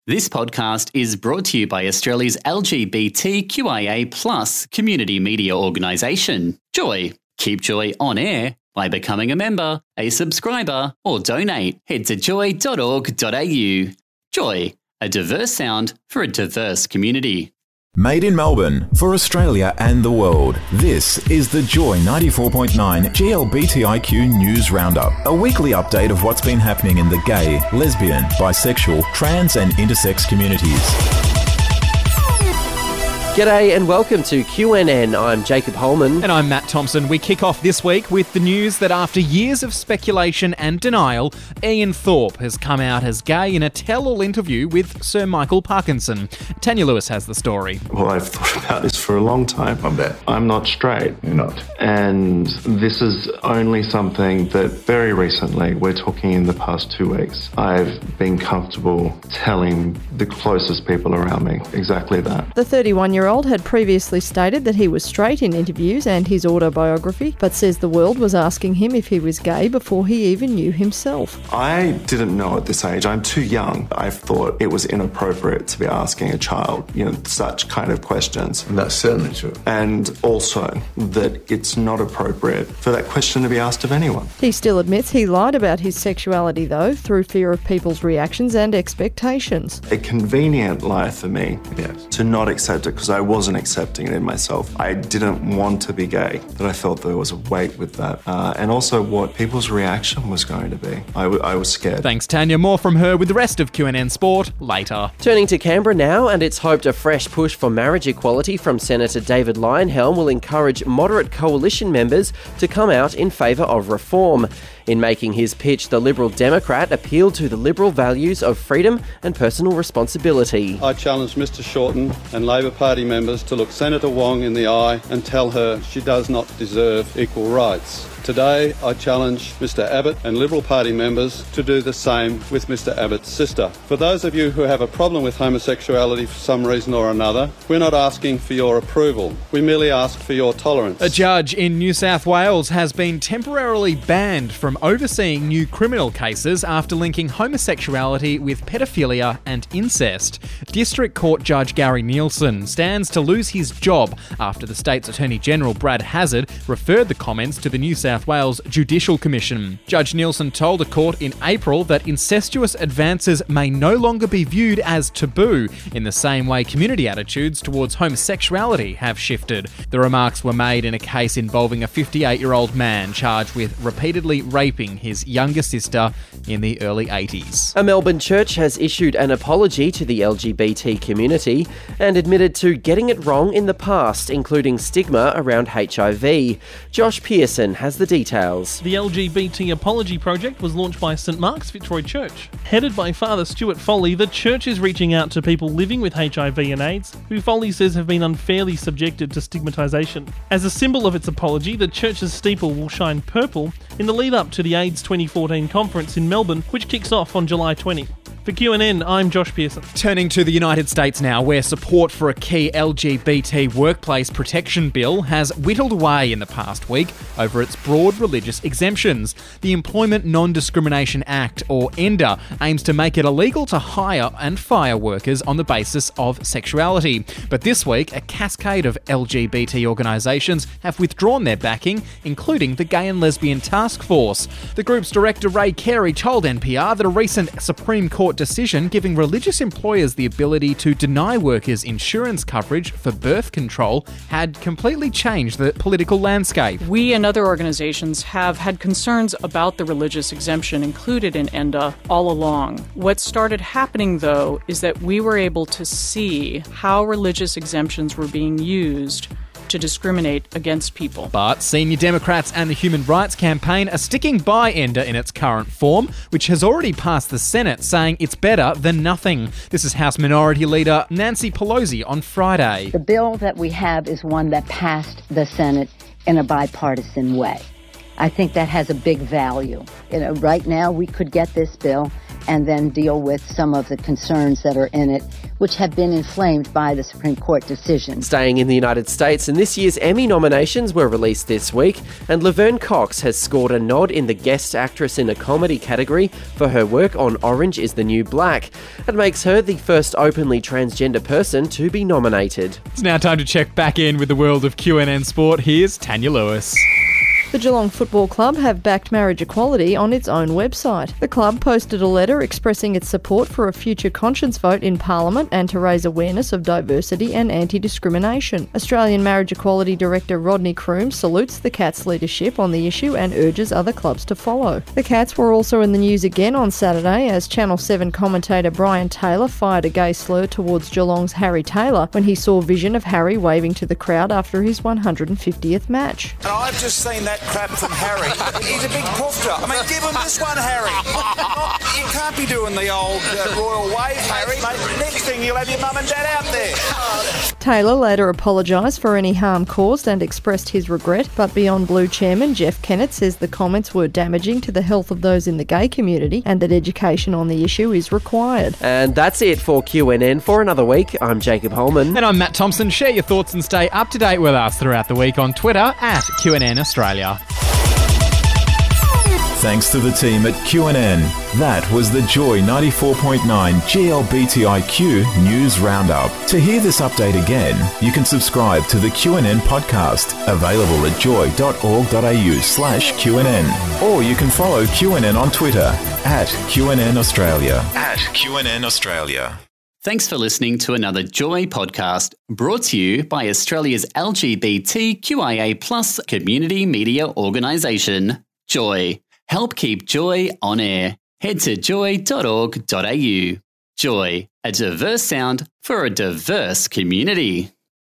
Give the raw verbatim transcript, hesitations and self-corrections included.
This podcast is brought to you by Australia's L G B T Q I A plus community media organisation, Joy. Keep Joy on air by becoming a member, a subscriber, or donate. Head to joy dot org dot a u. Joy, a diverse sound for a diverse community. Made in Melbourne, for Australia and the world, this is the Joy ninety-four point nine G L B T I Q News Roundup, a weekly update of what's been happening in the gay, lesbian, bisexual, trans and intersex communities. G'day and welcome to Q N N. I'm Jacob Holman. And I'm Matt Thompson. We kick off this week with the news that after years of speculation and denial, Ian Thorpe has come out as gay in a tell-all interview with Sir Michael Parkinson. Tanya Lewis has the story. Well, I've thought about this for a long time. I bet. I'm not straight. You're not. And this is only something that very recently, we're talking in the past two weeks, I've been comfortable telling the closest people around me exactly that. The thirty-one-year-old had previously stated that he was straight in interviews and his autobiography, but says the world was asking him if he was gay before he even knew himself. I didn't know at this age. I'm too young. I thought it was inappropriate to be asking a child, you know, such kind of questions. And that's certainly true. And also that it's not appropriate for that question to be asked of anyone. He still admits he lied about his sexuality, though, through fear of people's reactions and expectations. A convenient lie for me Yes. to not accept it because I wasn't accepting it in myself. I didn't want to be gay, but I felt there was a weight with that. Uh, and also what people's reaction was going to be. I, w- I was scared. Thanks, Tanya. More from her with the rest of Q N N Sport later. Turning to Canberra now, and it's hoped a fresh push for marriage equality from Senator David Leyonhjelm will encourage moderate coalition members to come out in favour of reform. In making his pitch, the Liberal Democrat appealed to the Liberal values of freedom and personal responsibility. I challenge Mr Shorten and Labor Party members to look Senator Wong in the eye and tell her she does not deserve equal rights. Today, I challenge Mr Abbott and Liberal Party members to do the same with Mr Abbott's sister. For those of you who have a problem with homosexuality for some reason or another, we're not asking for your approval. We merely ask for your tolerance. A judge in New South Wales has been temporarily banned from overseeing new criminal cases after linking homosexuality with pedophilia and incest. District Court Judge Gary Nielsen stands to lose his job after the state's Attorney General Brad Hazzard referred the comments to the New South Wales Judicial Commission. Judge Nielsen told a court in April that incestuous advances may no longer be viewed as taboo in the same way community attitudes towards homosexuality have shifted. The remarks were made in a case involving a fifty-eight-year-old man charged with repeatedly raping his younger sister in the early eighties. A Melbourne church has issued an apology to the L G B T community and admitted to getting it wrong in the past, including stigma around H I V. Josh Pearson has the details. The L G B T Apology Project was launched by St Mark's Fitzroy Church. Headed by Father Stuart Foley, the church is reaching out to people living with H I V and AIDS, who Foley says have been unfairly subjected to stigmatisation. As a symbol of its apology, the church's steeple will shine purple in the lead up to the AIDS twenty fourteen conference in Melbourne, which kicks off on July twentieth. For Q N N, I'm Josh Pearson. Turning to the United States now, where support for a key L G B T workplace protection bill has whittled away in the past week over its broad religious exemptions. The Employment Non-Discrimination Act, or ENDA, aims to make it illegal to hire and fire workers on the basis of sexuality. But this week, a cascade of L G B T organisations have withdrawn their backing, including the Gay and Lesbian Task Force. The group's director, Ray Carey, told N P R that a recent Supreme Court decision giving religious employers the ability to deny workers insurance coverage for birth control had completely changed the political landscape. We and other organizations have had concerns about the religious exemption included in ENDA all along. What started happening, though, is that we were able to see how religious exemptions were being used to discriminate against people. But senior Democrats and the Human Rights Campaign are sticking by ENDA in its current form, which has already passed the Senate, saying it's better than nothing. This is House Minority Leader Nancy Pelosi on Friday. The bill that we have is one that passed the Senate in a bipartisan way. I think that has a big value. You know, right now we could get this bill and then deal with some of the concerns that are in it, which have been inflamed by the Supreme Court decision. Staying in the United States, and this year's Emmy nominations were released this week, and Laverne Cox has scored a nod in the Guest Actress in a Comedy category for her work on Orange is the New Black. It makes her the first openly transgender person to be nominated. It's now time to check back in with the world of Q N N Sport. Here's Tanya Lewis. The Geelong Football Club have backed marriage equality on its own website. The club posted a letter expressing its support for a future conscience vote in Parliament and to raise awareness of diversity and anti-discrimination. Australian Marriage Equality Director Rodney Croom salutes the Cats' leadership on the issue and urges other clubs to follow. The Cats were also in the news again on Saturday as Channel seven commentator Brian Taylor fired a gay slur towards Geelong's Harry Taylor when he saw vision of Harry waving to the crowd after his one hundred fiftieth match. And I've just seen that crap from Harry. He's a big poofter. I mean, give him this one, Harry. Not, you can't be doing the old uh, royal wave, Harry. Mate, next thing you'll have your mum and dad out there. Taylor later apologised for any harm caused and expressed his regret, but Beyond Blue chairman Jeff Kennett says the comments were damaging to the health of those in the gay community and that education on the issue is required. And that's it for Q N N for another week. I'm Jacob Holman. And I'm Matt Thompson. Share your thoughts and stay up to date with us throughout the week on Twitter at Q N N Australia. Thanks to the team at Q N N. That was the Joy ninety-four point nine G L B T I Q News Roundup. To hear this update again, you can subscribe to the Q N N podcast, available at joy.org.au slash QNN. Or you can follow Q N N on Twitter, at Q N N Australia. At Q N N Australia. Thanks for listening to another Joy podcast brought to you by Australia's L G B T Q I A plus community media organisation, Joy. Help keep Joy on air. Head to joy dot org dot a u. Joy, a diverse sound for a diverse community.